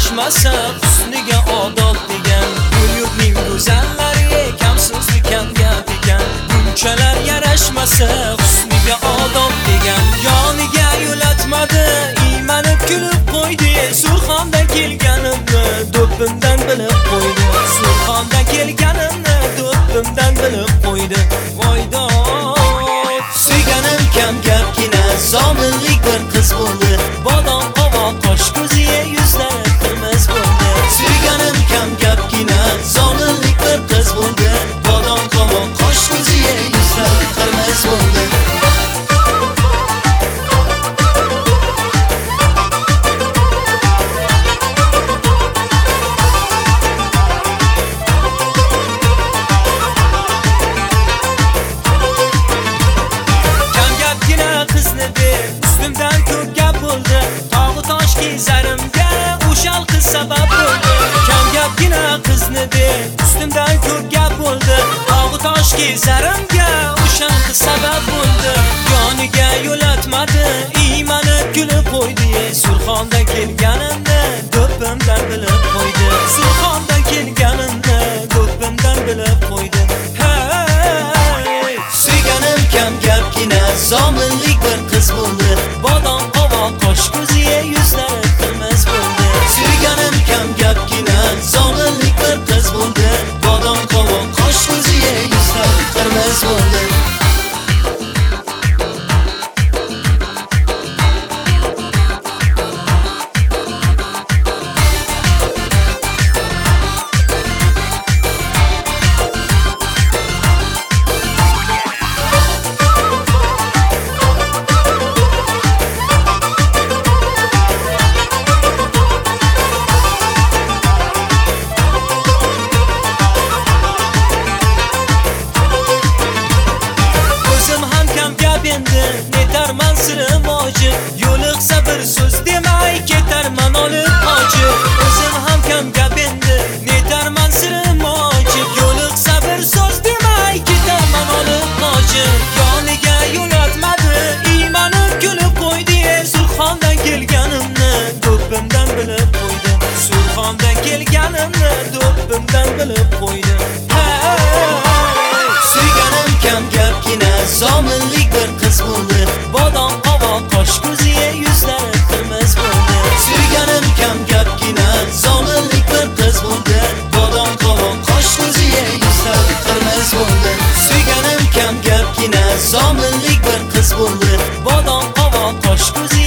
yarashmasa husniga odob degan. Bu yurtning go'zallari kamsizlik kam gap ekan. Bunchalar yarashmasa husniga odob degan. Yoniga yo'latmadi, iymanib kulib qo'ydi. Surxondan kelganimni do'ppimdan bilib qo'ydi. Surxondan kelganimni do'ppimdan bilib qo'ydi. Voydo suyganim kam gapgina, zominlik bir qiz bo'ldi. Bodom qovoq qosh ko'ziga yuzlari qirmiz bo'ldi. Suyganim kam gapgina, zominlik bir qiz bo'ldi. Bodom qovoq qosh ko'ziga yuzlari qirmiz bo'ldi. Ustimdan ko'p gap bo'ldi, tog'i tosh kezarimga o'shal qiz sabab bo'ldi. Kam gapgina qizni deb ustimdan ko'p gap bo'ldi, tog'i tosh kezarimga o'shal qiz sabab bo'ldi. Yoniga yo'latmadi, iymanib kulib qo'ydi. Surxondan kelganimni do'ppimdan bilib qo'ydi. Surxondan kelganimni do'ppimdan bilib qo'ydi. Hey, suyganim kam gapgina, zominlik bir qiz bo'ldi. Bodom qovoq qosh ko'ziga yuzlari qirmiz bo'ldi. Suyganim kam gapgina, zominlik bir qiz bo'ldi. Bodom qovoq qosh ko'ziga yuzlari qirmiz bo'ldi. Netarman sirim oji, yo'liqsa bir so'z demay ketarman olib oji. O'zim ham kam gap endi, netarman sirim oji, yo'liqsa bir so'z demay ketarman olib oji. Yoniga yo'latmadi, iymanib kulib qo'ydi. Surxondan kelganimni do'ppimdan bilib qo'ydi. Surxondan kelganimni do'ppimdan bilib qo'ydi. Suyganim kam gapgina, zominlik bir qiz bo'ldi. Bodom qovoq qosh ko'ziga yuzlari qirmiz bo'ldi. Suyganim kam gapgina, zominlik bir qiz bo'ldi. Bodom qovoq qosh ko'ziga yuzlari qirmiz bo'ldi. Suyganim kam gapgina, zominlik bir qiz bo'ldi. Bodom qovoq qosh ko'ziga